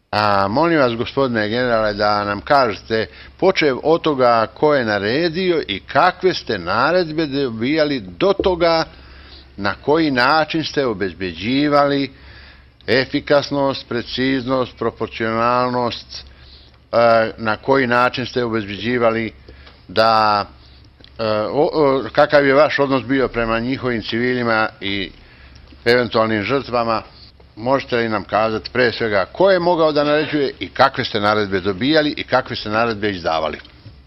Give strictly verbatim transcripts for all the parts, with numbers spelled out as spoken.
A molim vas, gospodine generale, da nam kažete, počev od toga ko je naredio i kakve ste naredbe dobijali do toga, na koji način ste obezbeđivali efikasnost, preciznost, proporcionalnost, na koji način ste obezbeđivali da, kakav je vaš odnos bio prema njihovim civilima i eventualnim žrtvama. Možete li nam kazati pre svega ko je mogao da naređuje i kakve ste naredbe dobijali i kakve ste naredbe izdavali?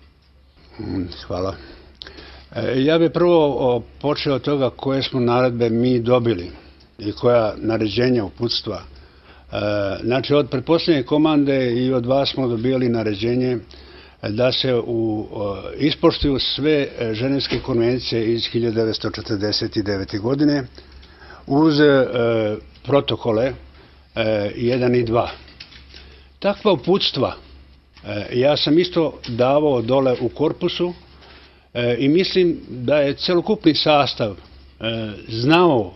Hvala. Ja bih prvo počeo od toga koje smo naredbe mi dobili i koja naređenja, uputstva. Znači, od pretpostavljene komande i od vas smo dobili naređenje da se ispoštuju sve Ženevske konvencije iz hiljadu devetsto četrdeset devete. godine uz protokole jedan i dva. Takva uputstva ja sam isto davao dole u korpusu i mislim da je celokupni sastav znao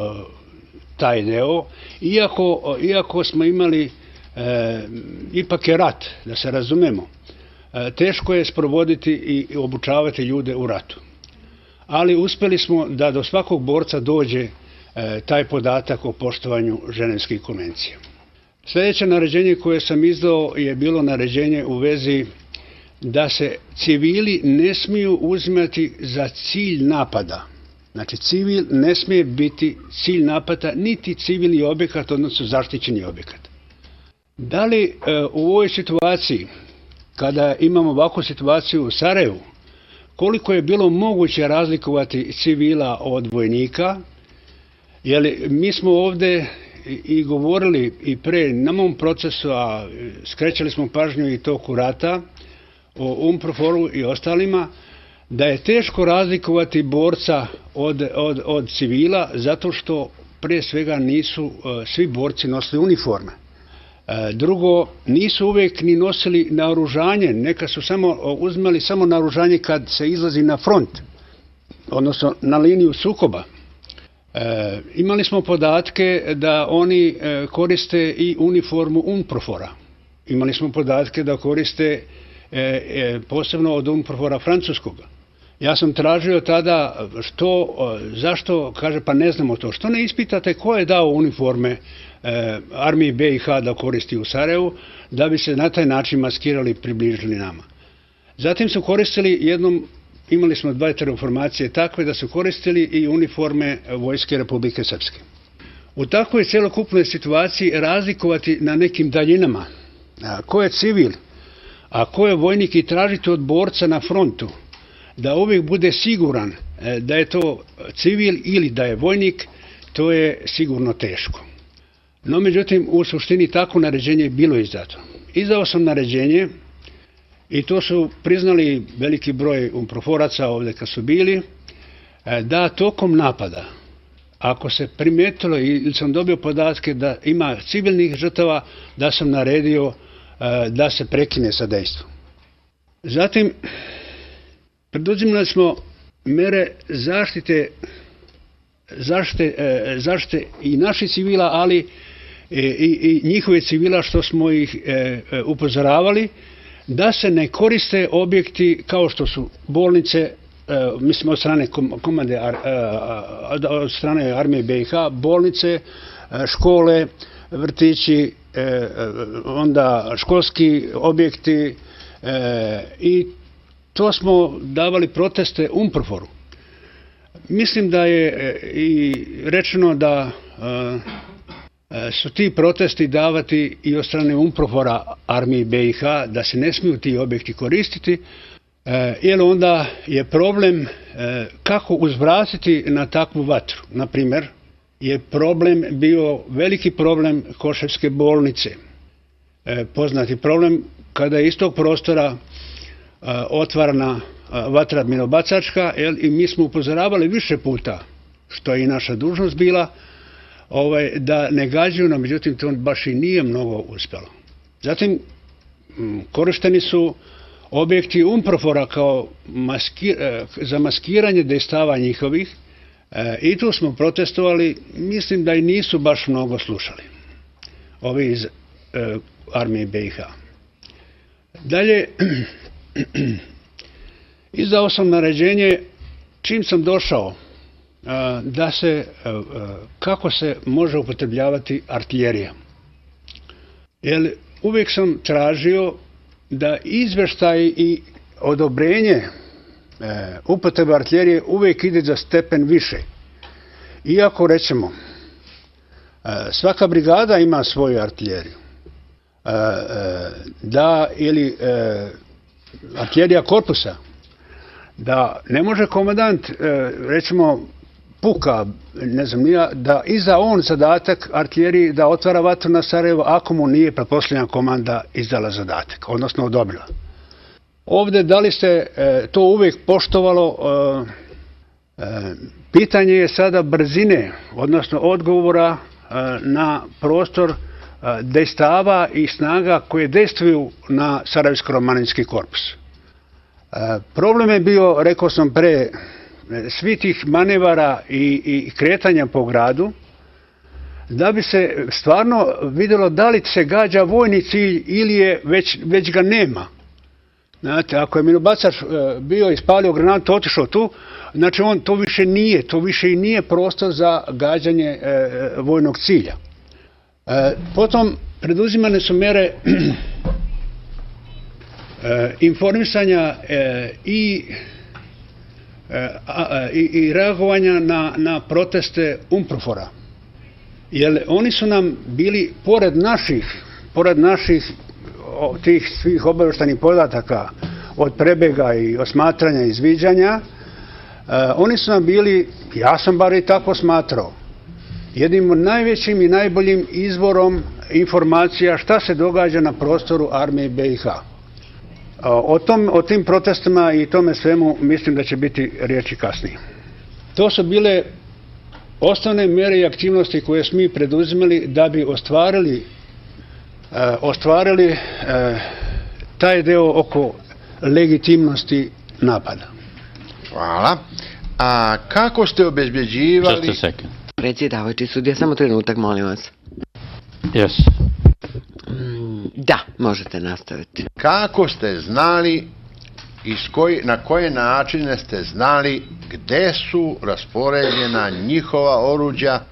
taj deo, iako, iako smo imali, ipak je rat, da se razumemo, teško je sprovoditi i obučavati ljude u ratu. Ali uspeli smo da do svakog borca dođe taj podatak o poštovanju Ženevskih konvencija. Sljedeće naređenje koje sam izdao je bilo naređenje u vezi da se civili ne smiju uzimati za cilj napada. Znači, civil ne smije biti cilj napada, niti civilni objekat, odnosno zaštićeni objekat. Da li u ovoj situaciji, kada imamo ovakvu situaciju u Sarajevu, koliko je bilo moguće razlikovati civila od vojnika? Jer mi smo ovdje i govorili i pre na mom procesu, a skrećali smo pažnju i toku rata, o UNPROFOR-u i ostalima, da je teško razlikovati borca od, od, od civila, zato što pre svega nisu svi borci nosili uniforme. Drugo, nisu uvijek ni nosili naoružanje, neka su samo uzimali samo naoružanje kad se izlazi na front, odnosno na liniju sukoba. E, imali smo podatke da oni e, koriste i uniformu UNPROFOR-a. Imali smo podatke da koriste e, e, posebno od UNPROFOR-a francuskoga. Ja sam tražio tada što, zašto, kaže pa ne znamo to. Što ne ispitate ko je dao uniforme e, armiji B i H da koristi u Sarajevu, da bi se na taj način maskirali i približili nama. Zatim su koristili jednom, imali smo dva informacije takve da su koristili i uniforme Vojske Republike Srpske. U takvoj celokupnoj situaciji razlikovati na nekim daljinama a, ko je civil, a ko je vojnik i tražiti od borca na frontu da uvijek bude siguran da je to civil ili da je vojnik, to je sigurno teško. No, međutim, u suštini tako naređenje je bilo izdato. Izdao sam naređenje i to su priznali veliki broj UNPROFOR-aca ovdje kad su bili, da tokom napada, ako se primetilo ili sam dobio podatke da ima civilnih žrtava, da sam naredio da se prekine sa dejstvom. Zatim, preduzimali smo mere zaštite, zaštite, zaštite i naših civila, ali i, i, i njihove civila što smo ih e, upozoravali, da se ne koriste objekti kao što su bolnice, e, mislim od strane komande, ar, e, od strane armije B i H, bolnice, e, škole, vrtići, e, onda školski objekti e, i to smo davali proteste UNPROFOR-u. Mislim da je i rečeno da su ti protesti davati i od strane UNPROFOR-a armiji B i H, da se ne smiju ti objekti koristiti, jer onda je problem kako uzvratiti na takvu vatru. Naprimjer, je problem bio veliki problem Koševske bolnice. Poznati problem kada je iz tog prostora otvarana vatra minobacačka, i mi smo upozoravali više puta, što je i naša dužnost bila, ovaj, da ne gađaju, no međutim to baš i nije mnogo uspjelo. Zatim korišteni su objekti UNPROFOR-a kao maski, za maskiranje dejstava njihovih i tu smo protestovali, mislim da i nisu baš mnogo slušali. Ovi iz armije be i ha. Dalje, izdao sam naređenje čim sam došao da se, kako se može upotrebljavati artiljerija. Jer uvijek sam tražio da izveštaj i odobrenje upotrebe artiljerije uvijek ide za stepen više. Iako, rećemo, svaka brigada ima svoju artiljeriju, da, ili artiljerija korpusa, da ne može komandant, recimo, puka, ne znam nija, da iza on zadatak artiljeriji da otvara vatru na Sarajevo ako mu nije pretpostavljena komanda izdala zadatak, odnosno odobrila. Ovdje, da li se to uvijek poštovalo, pitanje je sada brzine, odnosno odgovora na prostor dejstava i snaga koje dejstvuju na Sarajevsko-romaninski korpus. Problem je bio, rekao sam pre, svi tih manevara i, i kretanja po gradu, da bi se stvarno vidjelo da li se gađa vojni cilj ili je već, već ga nema. Znate, ako je minobacač bio ispalio granatu, otišao tu, znači on to više nije, to više i nije prostor za gađanje e, vojnog cilja. E, potom preduzimane su mere e, informisanja e, i, e, a, i, i reagovanja na, na proteste UNPROFOR-a. Jer oni su nam bili, pored naših, pored naših tih svih obavještajnih podataka od prebega i osmatranja i izviđanja, oni su nam bili, ja sam bar i tako smatrao, jednim od najvećim i najboljim izvorom informacija šta se događa na prostoru armije be i ha. O, tom, o tim protestima i tome svemu mislim da će biti riječi kasnije. To su bile osnovne mere i aktivnosti koje smo mi preduzimali da bi ostvarili ostvarili taj deo oko legitimnosti napada. Hvala. A kako ste obezbeđivali... Just a second. Predsjedavajući sudija, samo trenutak, molim vas. Yes. Da, možete nastaviti. Kako ste znali i koji, na koje načine ste znali gde su raspoređena njihova oruđa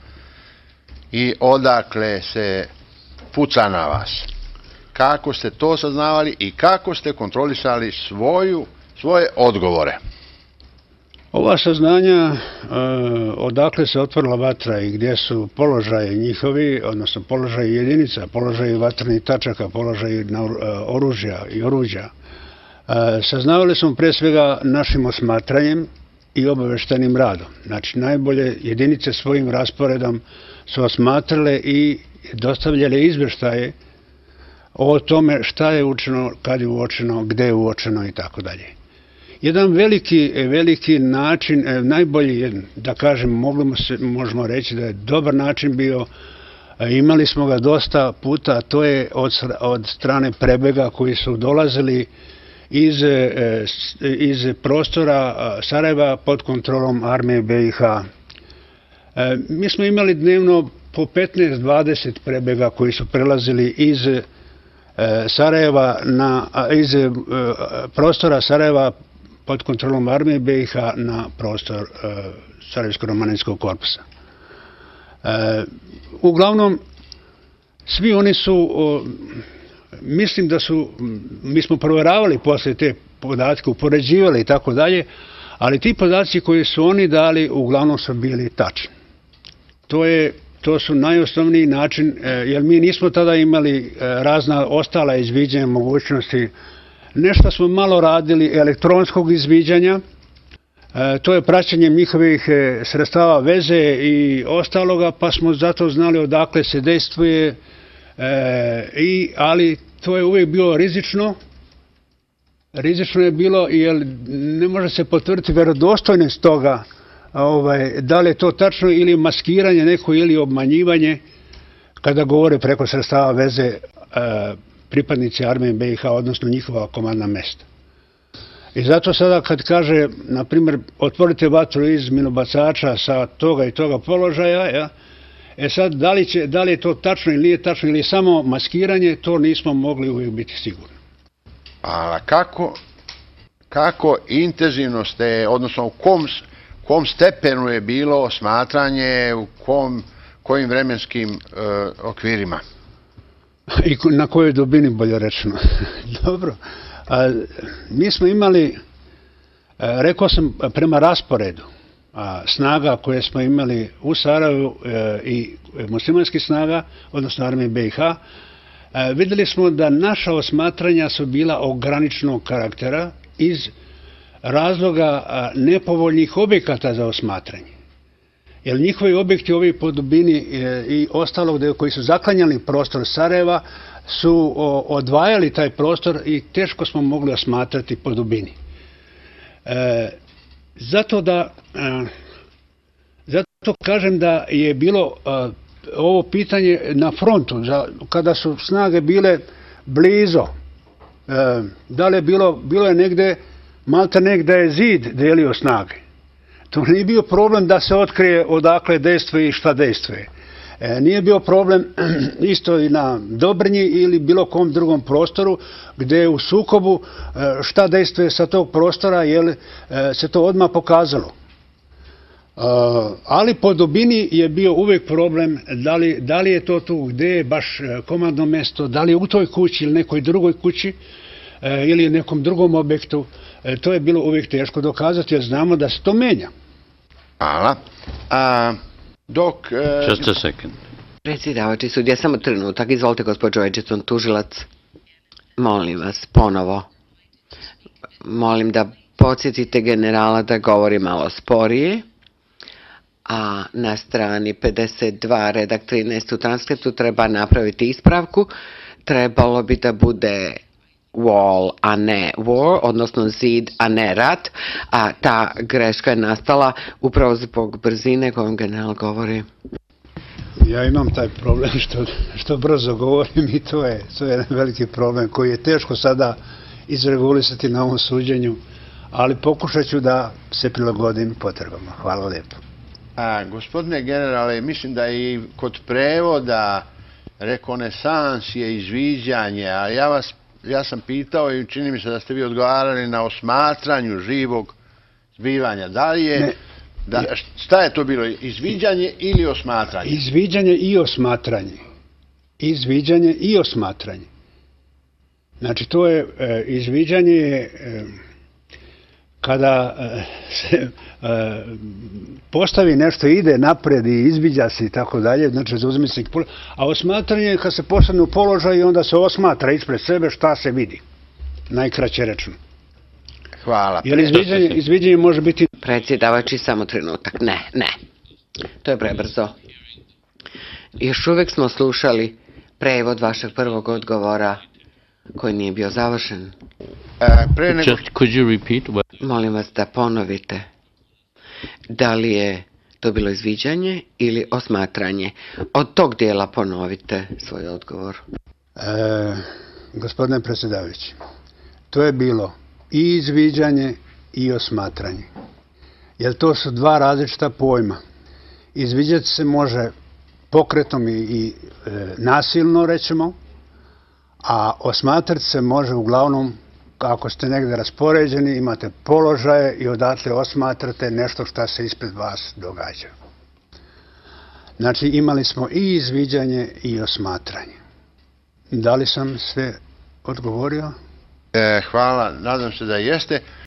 i odakle se puca na vas? Kako ste to saznavali i kako ste kontrolisali svoju, svoje odgovore? Ova saznanja, odakle se otvorila vatra i gdje su položaje njihovi, odnosno položaje jedinica, položaje vatrenih tačaka, položaje oružja i oruđa, saznavali smo pre svega našim osmatranjem i obavještajnim radom. Znači, najbolje jedinice svojim rasporedom su osmatrale i dostavljale izvještaje o tome šta je učeno, kad je uočeno, gde je uočeno i tako dalje. Jedan veliki, veliki način, najbolji, da kažem, možemo reći da je dobar način bio, imali smo ga dosta puta, a to je od, od strane prebega koji su dolazili iz, iz prostora Sarajeva pod kontrolom armije be i ha. Mi smo imali dnevno po petnaest dvadeset prebega koji su prelazili iz Sarajeva na, iz prostora Sarajeva pod kontrolom armije be i ha na prostor Sarajevsko-romaninskog korpusa. Uglavnom, svi oni su, mislim da su, mi smo provjeravali posle te podatke, upoređivali i tako dalje, ali ti podaci koji su oni dali uglavnom su bili tačni. To je To su najosnovniji način, jer mi nismo tada imali razna ostala izviđanja mogućnosti. Nešto smo malo radili elektronskog izviđanja, to je praćenjem njihovih sredstava veze i ostaloga, pa smo zato znali odakle se dejstvuje, i, ali to je uvijek bilo rizično. Rizično je bilo jer ne može se potvrditi vjerodostojnost toga, Ovaj, da li je to tačno ili maskiranje neko ili obmanjivanje kada govore preko sredstava veze e, pripadnici armije be i ha, odnosno njihova komandna mesta. I zato sada kad kaže, na primjer, otvorite vatru iz minobacača sa toga i toga položaja, ja, E sad, da li, će, da li je to tačno ili nije tačno ili samo maskiranje, to nismo mogli uvijek biti sigurni. A kako, kako intenzivno ste, odnosno u kom, kom stepenu je bilo osmatranje, u kom, kojim vremenskim e, okvirima? I na kojoj dubini, bolje rečeno. Dobro. A, mi smo imali, a, rekao sam, prema rasporedu a, snaga koje smo imali u Sarajevu a, i muslimanskih snaga, odnosno armije B i H, a, vidjeli smo da naša osmatranja su bila ograničenog karaktera iz razloga a, nepovoljnih objekata za osmatranje. Jer njihovi objekti ovi po dubini e, i ostalog koji su zaklanjali prostor Sarajeva su o, odvajali taj prostor i teško smo mogli osmatrati po dubini. E, zato da e, zato kažem da je bilo e, ovo pitanje na frontu, za, kada su snage bile blizo, e, da li je bilo, bilo je negde, malta negde je zid delio snage. To nije bio problem da se otkrije odakle dejstvuje i šta dejstvuje. E, nije bio problem isto i na Dobrnji ili bilo kom drugom prostoru gdje je u sukobu e, šta dejstvuje sa tog prostora, jer e, se to odmah pokazalo. E, ali po dubini je bio uvijek problem da li, da li je to tu gdje je baš komandno mjesto, da li je u toj kući ili nekoj drugoj kući e, ili nekom drugom objektu. E, to je bilo uvijek teško dokazati, jer znamo da se to menja. Hvala. A, dok... E... Just a second. Predsjedavajući sudija, samo trenutak. Izvolite, gospođo Edgerton, tužilac. Molim vas, ponovo. Molim da podsjetite generala da govori malo sporije. A na strani pedeset dva, redak trinaest u transkriptu treba napraviti ispravku. Trebalo bi da bude wall, a ne war, odnosno zid, a ne rat, a ta greška je nastala upravo zbog brzine kojom general govori. Ja imam taj problem što, što brzo govorim i to je, to je veliki problem koji je teško sada izregulisati na ovom suđenju, ali pokušat ću da se prilagodim potrebama. Hvala lijepo. A, gospodine generale, mislim da i kod prevoda rekonesans je izviđanje, a ja vas Ja sam pitao i čini mi se da ste vi odgovarali na osmatranju živog zbivanja. Da li je, da, šta je to bilo, izviđanje ili osmatranje? Izviđanje i osmatranje. Izviđanje i osmatranje. Znači to je, e, izviđanje je e, kada e, se e, postavi nešto, ide napred i izviđa se i tako dalje, znači zauzme se, a osmatranje je kad se postane u položaj i onda se osmatra ispred sebe šta se vidi. Najkraće rečeno. Hvala. Jer izviđanje, izviđanje može biti... Predsjedavajući, samo trenutak. Ne, ne. To je prebrzo. Još uvijek smo slušali prevod vašeg prvog odgovora koji nije bio završen. E, pre nego... Just, could you repeat what... Molim vas da ponovite. Da li je to bilo izviđanje ili osmatranje? Od tog dijela ponovite svoj odgovor. E, gospodine predsjedavajući, to je bilo i izviđanje i osmatranje. Jer to su dva različita pojma. Izviđati se može pokretom i, i e, nasilno, rećemo, a osmatrati se može uglavnom ako ste negdje raspoređeni, imate položaje i odatle osmatrate nešto što se ispred vas događa. Znači imali smo i izviđanje i osmatranje. Da li sam sve odgovorio? E, hvala, nadam se da jeste.